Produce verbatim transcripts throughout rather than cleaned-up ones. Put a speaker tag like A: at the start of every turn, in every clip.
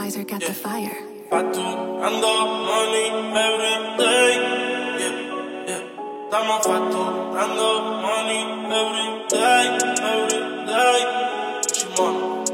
A: Analyzer got the fire.
B: Facturando money every day. Yeah, yeah. Estamos facturando money every day, every day. Chimón.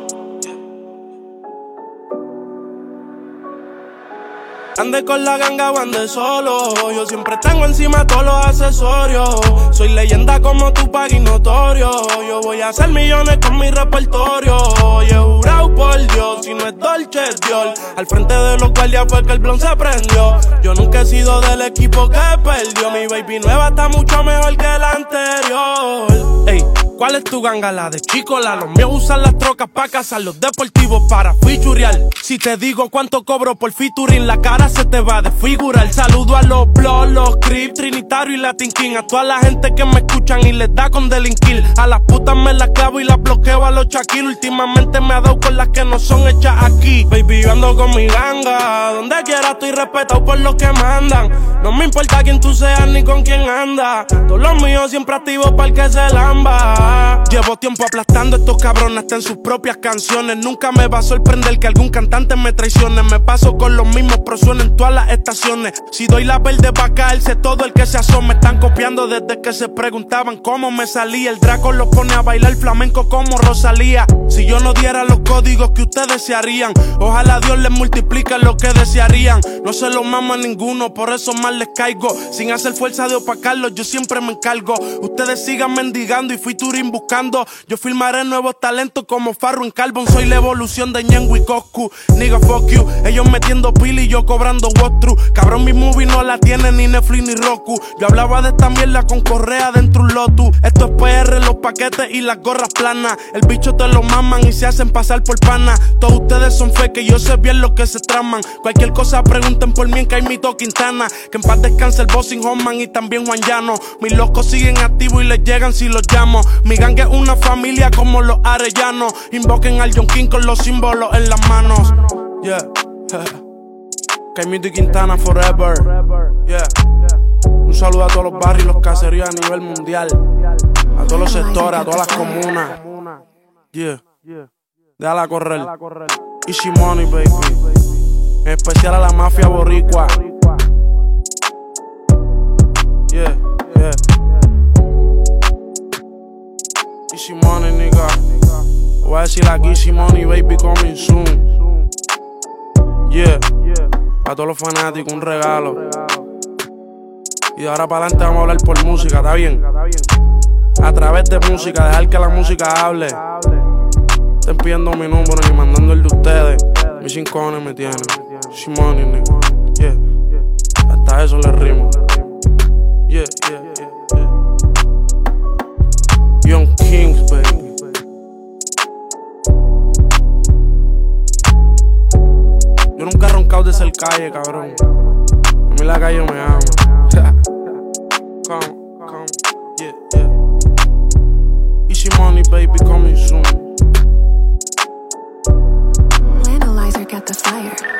B: Ande con la ganga o ande solo, yo siempre tengo encima todos los accesorios. Soy leyenda como Tupac y notorio. Yo voy a hacer millones con mi repertorio. Y he jurado por Dios, si no es Dolce es Dior. Al frente de los guardias fue que el blon se prendió. Yo nunca he sido del equipo que perdió. Mi baby nueva está mucho mejor que la anterior. Ey, ¿cuál es tu ganga? La de Chicola. Los míos usan las trocas pa' cazar, los deportivos para fichurear. Si te digo cuánto cobro por featuring, la cara se te va a desfigurar. Saludo a los Blood, los Crip, Trinitario y Latin King. A toda la gente que me escuchan y les da con delinquir. A las putas me las clavo y las bloqueo a los Shaquille. Últimamente me ha dado con las que no son hechas aquí. Baby, yo ando con mi ganga. Donde quiera estoy respetado por los que mandan. No me importa quién tú seas ni con quién andas. Todos los míos siempre activos para el que se lamba. Llevo tiempo aplastando estos cabrones hasta en sus propias canciones. Nunca me va a sorprender que algún cantante me traicione. Me paso con los mismos, pero suena en todas las estaciones. Si doy la verde pa' caerse todo el que se asome. Están copiando desde que se preguntaban cómo me salía. El Draco los pone a bailar flamenco como Rosalía. Si yo no diera los códigos que ustedes desearían, ojalá Dios les multiplique lo que desearían. No se lo mamo a ninguno, por eso más les caigo. Sin hacer fuerza de opacarlos, yo siempre me encargo. Ustedes sigan mendigando y featuring buscando. Yo filmaré nuevos talentos como Farro en Carbon. Soy la evolución de Ñengo y Coscu. Nigga, fuck you. Ellos metiendo pila y yo cobrando walkthrough. Cabrón, mi movie no la tiene ni Netflix ni Roku. Yo hablaba de esta mierda con correa dentro un Lotus. Esto es P R, los paquetes y las gorras planas. El bicho te lo maman y se hacen pasar por pana. Todos ustedes son fake, yo sé bien lo que se traman. Cualquier cosa pregunten por mí en Caimito Quintana. Que en paz descanse el Bossing Homan y también Juan Llano. Mis locos siguen activos y les llegan si los llamo. Mi gang es una familia como los arellanos. Invoquen al John King con los símbolos en las manos. Yeah, Caimito y Quintana forever. Yeah. Un saludo a todos los barrios y los caseríos a nivel mundial. A todos los sectores, a todas las comunas. Yeah. Déjala correr. Easy money, baby. En especial a la mafia boricua. Yeah, yeah. Easy money, nigga. Voy a decir aquí, easy money, baby, coming soon. Yeah. A todos los fanáticos, un regalo. Y de ahora para adelante vamos a hablar por música, ¿está bien? A través de música, dejar que la música hable. Estén pidiendo mi número y mandando el de ustedes. Mis cinco cojones me tienen. Easy money, nigga. Yeah. Hasta eso le rimo. Yeah, yeah, yeah, yeah. Young Kings, baby. Yo nunca he roncado de ser calle, cabrón. A mí la calle me ama. Come, come, yeah, yeah. Easy money, baby, coming soon.
A: Analyzer got the fire.